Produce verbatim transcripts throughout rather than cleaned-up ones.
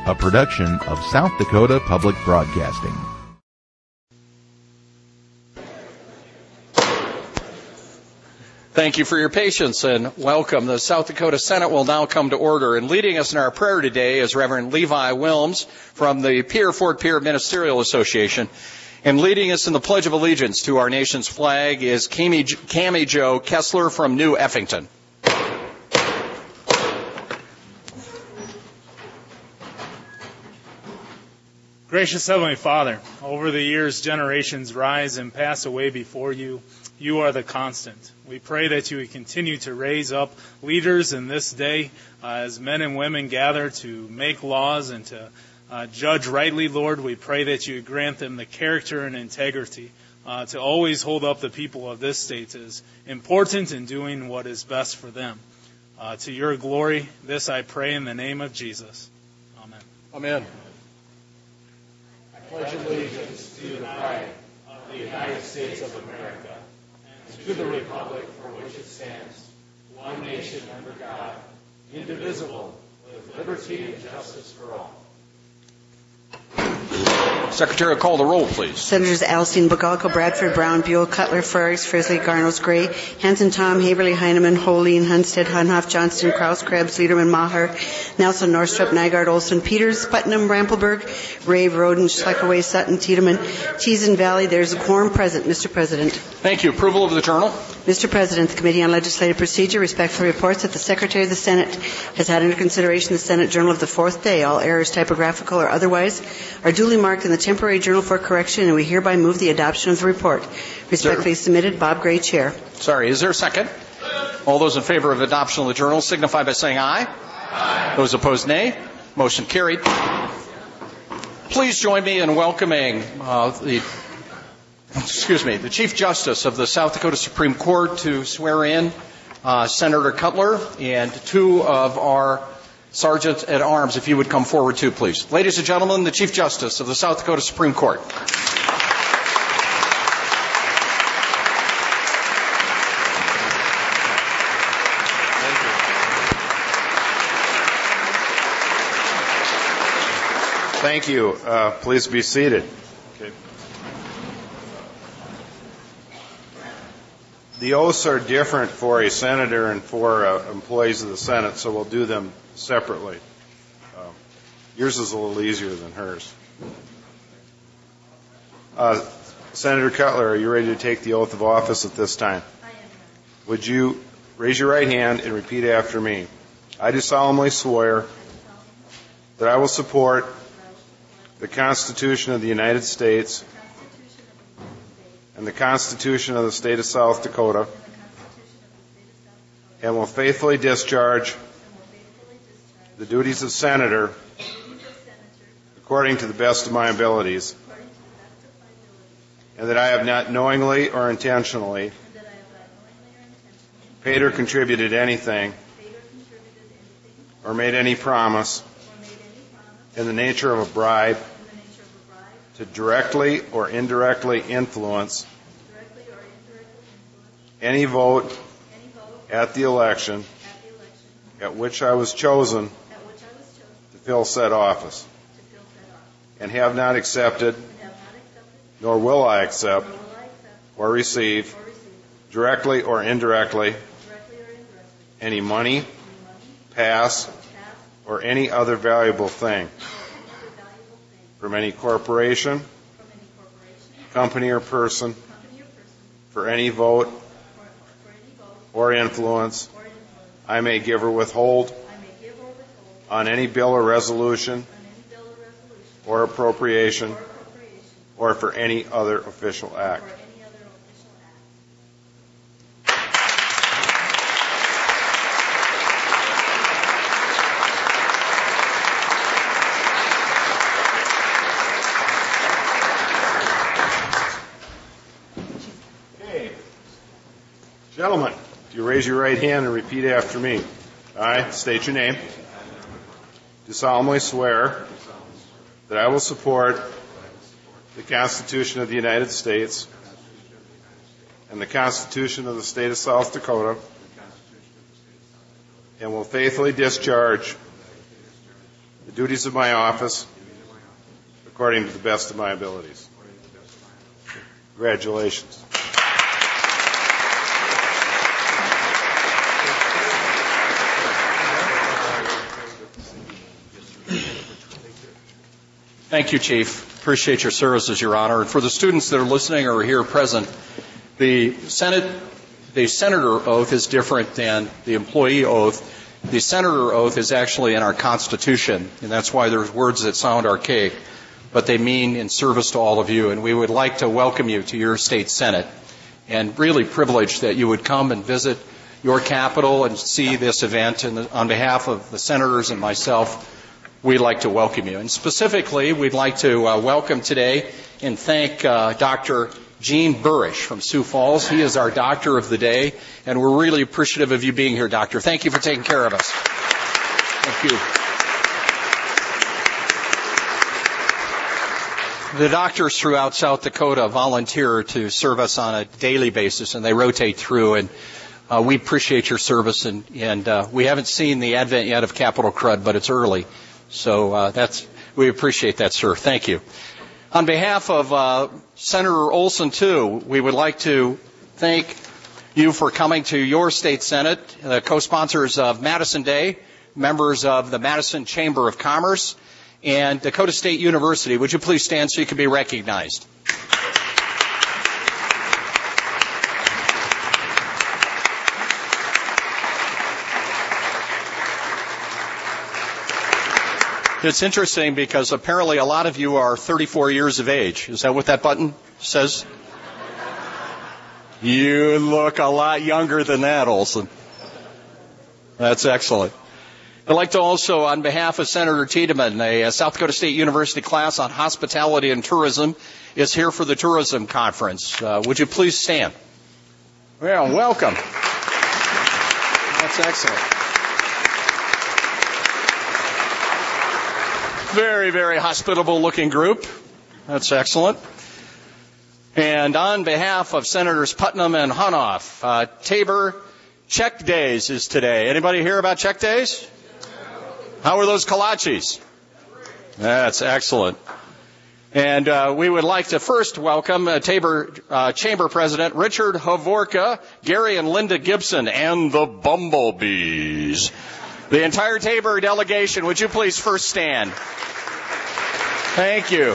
a production of South Dakota Public Broadcasting. Thank you for your patience and welcome. The South Dakota Senate will now come to order. And leading us in our prayer today is Reverend Levi Wilms from the Pierre Fort Pierre Ministerial Association. And leading us in the Pledge of Allegiance to our nation's flag is Cami, Cami Jo Kessler from New Effington. Gracious Heavenly Father, over the years generations rise and pass away before you. You are the constant. We pray that you would continue to raise up leaders in this day uh, as men and women gather to make laws and to uh, judge rightly, Lord. We pray that you would grant them the character and integrity uh, to always hold up the people of this state as important in doing what is best for them. Uh, to your glory, this I pray in the name of Jesus. Amen. Amen. I pledge allegiance to the flag of the United States of America and to the republic for which it stands, one nation under God, indivisible, with liberty and justice for all. Secretary, call the roll, please. Senators Alstein, Bugalko, Bradford, Brown, Buell, Cutler, Frerichs, Frisley, Garnos, Gray, Hanson, Tom, Haverly, Heineman, Holeen, Hunstead, Hunhoff, Johnston, Kraus, Krebs, Liederman, Maher, Nelson, Norstrup, Nygaard, Olson, Peters, Putnam, Rampelberg, Rave, Roden, Schleckaway, Sutton, Tiedemann, Teason Valley. There's a quorum present, Mister President. Thank you. Approval of the journal. Mister President, the Committee on Legislative Procedure respectfully reports that the Secretary of the Senate has had under consideration the Senate Journal of the fourth day. All errors, typographical or otherwise, are duly marked in the temporary journal for correction, and we hereby move the adoption of the report. Respectfully submitted, Bob Gray, Chair. Sorry, is there a second? All those in favor of adoption of the journal signify by saying aye. Aye. Those opposed, nay. Motion carried. Please join me in welcoming uh, the excuse me, the Chief Justice of the South Dakota Supreme Court to swear in uh, Senator Cutler and two of our Sergeants at Arms, if you would come forward too, please. Ladies and gentlemen, the Chief Justice of the South Dakota Supreme Court. Thank you. Uh, please be seated. Okay. The oaths are different for a senator and for uh, employees of the Senate, so we'll do them separately. Uh, yours is a little easier than hers. Uh, Senator Cutler, are you ready to take the oath of office at this time? I am. Would you raise your right hand and repeat after me? I do solemnly swear that I will support the Constitution of the United States and the Constitution of the State of South Dakota, and will faithfully discharge the duties of Senator according to the best of my abilities, and that I have not knowingly or intentionally paid or contributed anything or made any promise in the nature of a bribe to directly or indirectly influence any vote at the election at which I was chosen to fill said office, and have not accepted, nor will I accept or receive, directly or indirectly, any money, pass, or any other valuable thing from any corporation, company, or person for any vote or influence I may give or withhold on any bill or resolution or appropriation or for any other official act. Gentlemen, do you raise your right hand and repeat after me? I state your name. Do solemnly swear that I will support the Constitution of the United States and the Constitution of the State of South Dakota, and will faithfully discharge the the duties of my office according to the best of my abilities. Congratulations. Thank you, Chief. Appreciate your services, Your Honor. And for the students that are listening or are here present, the Senate, the senator oath is different than the employee oath. The senator oath is actually in our Constitution, and that's why there's words that sound archaic, but they mean in service to all of you. And we would like to welcome you to your state Senate, and really privileged that you would come and visit your capital and see this event. And on behalf of the senators and myself, we'd like to welcome you. And specifically, we'd like to uh, welcome today and thank uh, Doctor Gene Burrish from Sioux Falls. He is our doctor of the day, and we're really appreciative of you being here, Doctor. Thank you for taking care of us. Thank you. The doctors throughout South Dakota volunteer to serve us on a daily basis, and they rotate through, and uh, we appreciate your service, and, and uh, we haven't seen the advent yet of Capitol Crud, but it's early. So uh, that's we appreciate that, sir. Thank you. On behalf of uh, Senator Olson, too, we would like to thank you for coming to your state Senate, the co-sponsors of Madison Day, members of the Madison Chamber of Commerce, and Dakota State University. Would you please stand so you can be recognized? It's interesting because apparently a lot of you are thirty-four years of age. Is that what that button says? You look a lot younger than that, Olson. That's excellent. I'd like to also, on behalf of Senator Tiedemann, a, a South Dakota State University class on hospitality and tourism is here for the tourism conference. Uh, would you please stand? Well, welcome. That's excellent. Very, very hospitable-looking group. That's excellent. And on behalf of Senators Putnam and Hunoff, uh, Tabor Check Days is today. Anybody hear about Check Days? How are those kolaches? That's excellent. And uh, we would like to first welcome uh, Tabor uh, Chamber President Richard Havorka, Gary and Linda Gibson, and the Bumblebees. The entire Tabor delegation, would you please first stand? Thank you.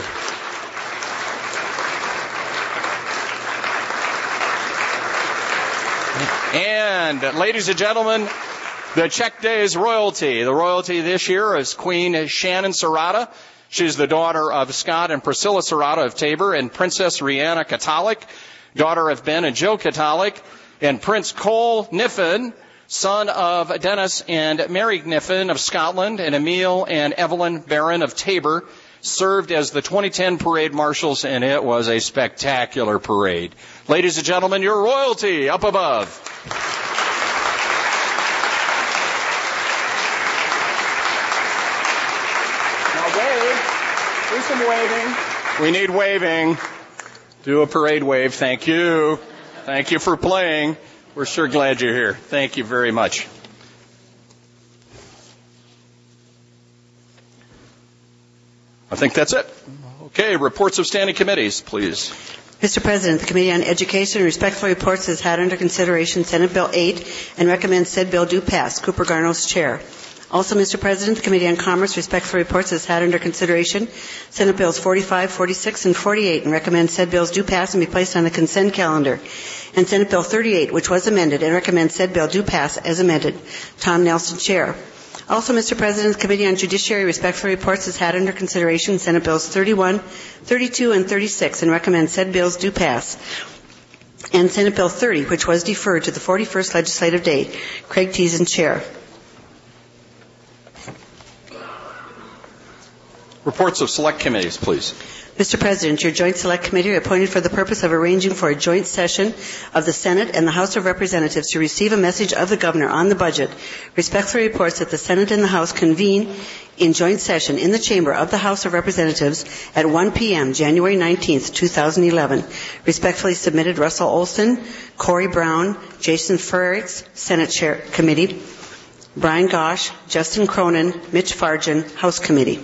And, ladies and gentlemen, the Check Days royalty. The royalty this year is Queen Shannon Serrata. She's the daughter of Scott and Priscilla Serrata of Tabor, and Princess Rihanna Catolic, daughter of Ben and Joe Catolic, and Prince Cole Niffen, son of Dennis and Mary Niffen of Scotland, and Emil and Evelyn Barron of Tabor, served as the twenty ten parade marshals, and it was a spectacular parade. Ladies and gentlemen, your royalty up above. Now wave. Do some waving. We need waving. Do a parade wave. Thank you. Thank you for playing. We're sure glad you're here. Thank you very much. I think that's it. Okay, reports of standing committees, please. Mister President, the Committee on Education respectfully reports has had under consideration Senate Bill eight and recommends said bill do pass. Cooper Garnos, Chair. Also, Mister President, the Committee on Commerce respectfully reports has had under consideration Senate Bills forty-five, forty-six, and forty-eight and recommends said bills do pass and be placed on the consent calendar. And Senate Bill thirty-eight, which was amended, and recommends said bill do pass as amended. Tom Nelson, Chair. Also, Mister President, the Committee on Judiciary respectfully reports has had under consideration Senate Bills thirty-one, thirty-two, and thirty-six and recommends said bills do pass. And Senate Bill thirty, which was deferred to the forty-first legislative day. Craig Teason, Chair. Reports of select committees, please. Mister President, your Joint Select Committee appointed for the purpose of arranging for a joint session of the Senate and the House of Representatives to receive a message of the Governor on the budget respectfully reports that the Senate and the House convene in joint session in the chamber of the House of Representatives at one p.m. January nineteenth, two thousand eleven. Respectfully submitted Russell Olson, Corey Brown, Jason Frerichs, Senate Chair Committee. Brian Gosch, Justin Cronin, Mitch Fargen, House Committee.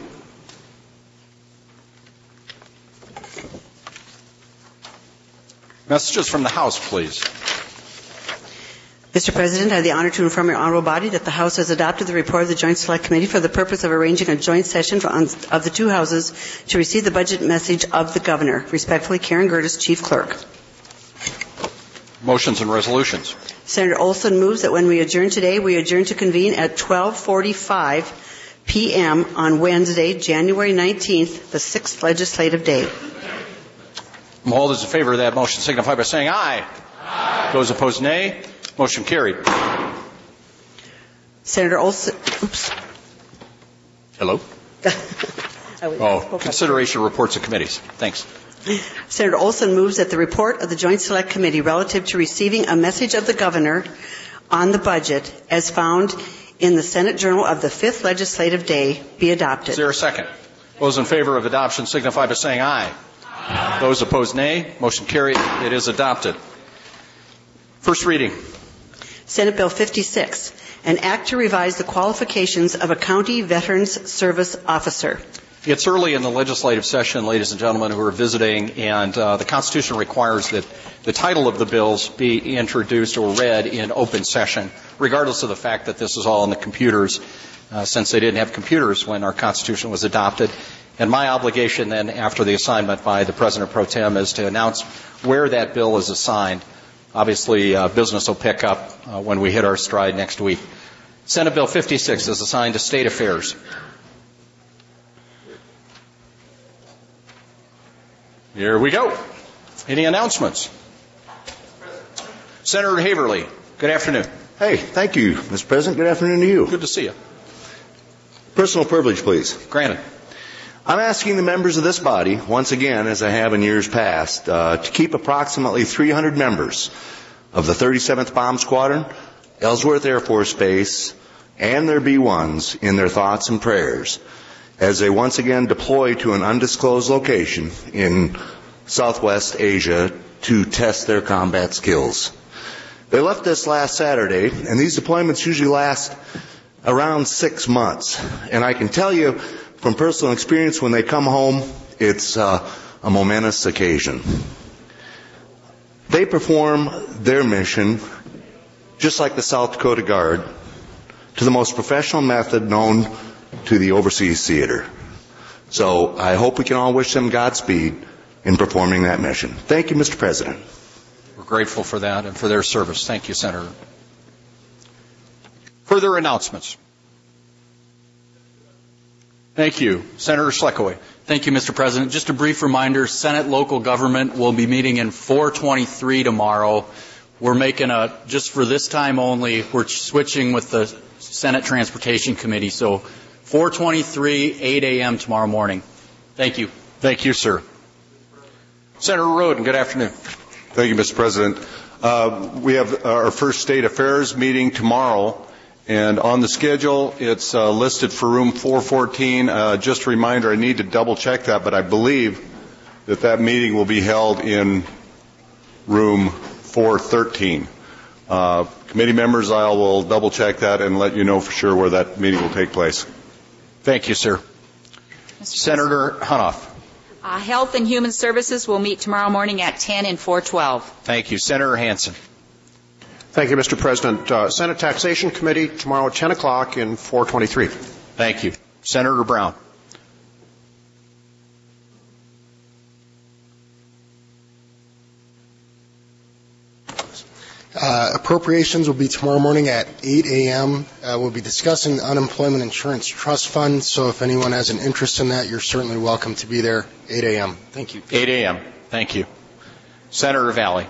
Messages from the House, please. Mister President, I have the honor to inform your honorable body that the House has adopted the report of the Joint Select Committee for the purpose of arranging a joint session for, on, of the two houses to receive the budget message of the Governor. Respectfully, Karen Gertis, Chief Clerk. Motions and resolutions. Senator Olson moves that when we adjourn today, we adjourn to convene at twelve forty-five p.m. on Wednesday, January nineteenth, the sixth legislative day. All those in favor of that motion signify by saying aye. Aye. Those opposed, nay. Motion carried. Senator Olson, oops. Hello? Oh, consideration of reports of committees. Thanks. Senator Olson moves that the report of the Joint Select Committee relative to receiving a message of the Governor on the budget as found in the Senate Journal of the fifth legislative day be adopted. Is there a second? Those in favor of adoption signify by saying aye. Aye. Those opposed, nay. Motion carried. It is adopted. First reading. Senate Bill fifty-six, an act to revise the qualifications of a county Veterans Service officer. It's early in the legislative session, ladies and gentlemen who are visiting, and uh, the Constitution requires that the title of the bills be introduced or read in open session, regardless of the fact that this is all on the computers, uh, since they didn't have computers when our Constitution was adopted. And my obligation then, after the assignment by the President Pro Tem, is to announce where that bill is assigned. Obviously, uh, business will pick up uh, when we hit our stride next week. Senate Bill fifty-six is assigned to State Affairs. Here we go. Any announcements? Senator Haverly, good afternoon. Hey, thank you, Mister President. Good afternoon to you. Good to see you. Personal privilege, please. Granted. I'm asking the members of this body, once again, as I have in years past, uh, to keep approximately three hundred members of the thirty-seventh Bomb Squadron, Ellsworth Air Force Base, and their B ones in their thoughts and prayers as they once again deploy to an undisclosed location in Southwest Asia to test their combat skills. They left us last Saturday, and these deployments usually last around six months. And I can tell you from personal experience, when they come home, it's uh, a momentous occasion. They perform their mission, just like the South Dakota Guard, to the most professional method known to the overseas theater. So I hope we can all wish them Godspeed in performing that mission. Thank you, Mister President. We're grateful for that and for their service. Thank you, Senator. Further announcements. Thank you. Senator Schleckoway. Thank you, Mister President. Just a brief reminder, Senate local government will be meeting in four twenty-three tomorrow. We're making a, just for this time only, we're switching with the Senate Transportation Committee. So four twenty-three, eight a.m. tomorrow morning. Thank you. Thank you, sir. Senator Roden, good afternoon. Thank you, Mister President. Uh, we have our first State Affairs meeting tomorrow. And on the schedule, it's uh, listed for room four fourteen. Uh, just a reminder, I need to double check that, but I believe that that meeting will be held in room four thirteen. Uh, committee members, I will double check that and let you know for sure where that meeting will take place. Thank you, sir. Mister Senator Hunoff. Uh, Health and Human Services will meet tomorrow morning at ten and four twelve. Thank you. Senator Hansen. Thank you, Mister President. Uh, Senate Taxation Committee tomorrow at ten o'clock in four twenty-three. Thank you. Senator Brown. Uh, appropriations will be tomorrow morning at eight a.m. Uh, we'll be discussing the Unemployment Insurance Trust Fund, so if anyone has an interest in that, you're certainly welcome to be there, eight a.m. Thank you. eight a.m. Thank you. Senator Valley.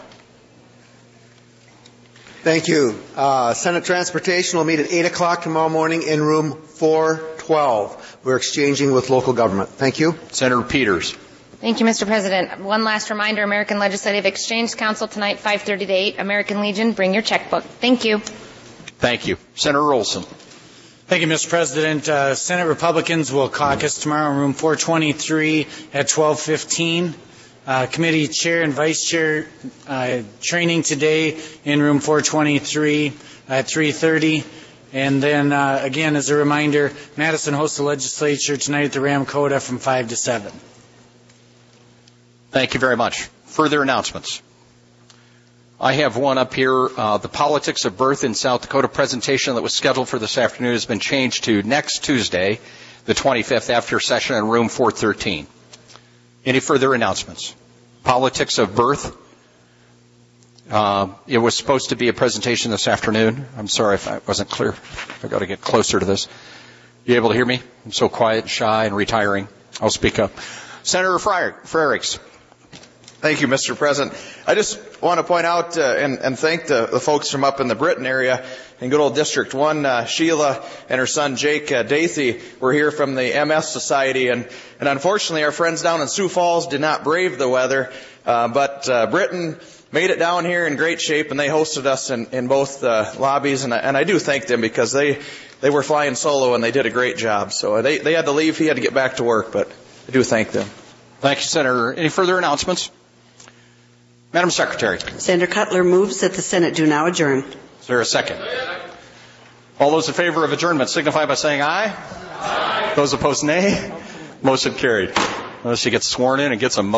Thank you. Uh, Senate Transportation will meet at eight o'clock tomorrow morning in room four twelve. We're exchanging with local government. Thank you. Senator Peters. Thank you, Mister President. One last reminder, American Legislative Exchange Council tonight, five thirty to eight. American Legion, bring your checkbook. Thank you. Thank you. Senator Olson. Thank you, Mister President. Uh, Senate Republicans will caucus tomorrow in room four twenty-three at twelve fifteen. Uh, committee chair and vice chair uh, training today in room four twenty-three at three thirty. And then, uh, again, as a reminder, Madison hosts the legislature tonight at the Ramcota from five to seven. Thank you very much. Further announcements. I have one up here. Uh, the Politics of Birth in South Dakota presentation that was scheduled for this afternoon has been changed to next Tuesday, the twenty-fifth, after session in room four thirteen. Any further announcements? Politics of Birth. Uh, it was supposed to be a presentation this afternoon. I'm sorry if I wasn't clear. I've got to get closer to this. You able to hear me? I'm so quiet and shy and retiring. I'll speak up. Senator Frerichs. Thank you, Mister President. I just want to point out uh, and, and thank the, the folks from up in the Britton area in good old District one. Uh, Sheila and her son Jake uh, Dathy were here from the M S Society, and, and unfortunately our friends down in Sioux Falls did not brave the weather, uh, but uh, Britton made it down here in great shape, and they hosted us in, in both uh, lobbies, and I, and I do thank them because they, they were flying solo and they did a great job. So they, they had to leave, he had to get back to work, but I do thank them. Thank you, Senator. Any further announcements? Madam Secretary. Senator Cutler moves that the Senate do now adjourn. Is there a second? All those in favor of adjournment signify by saying aye. Aye. Those opposed, nay. Motion carried. Unless she gets sworn in and gets a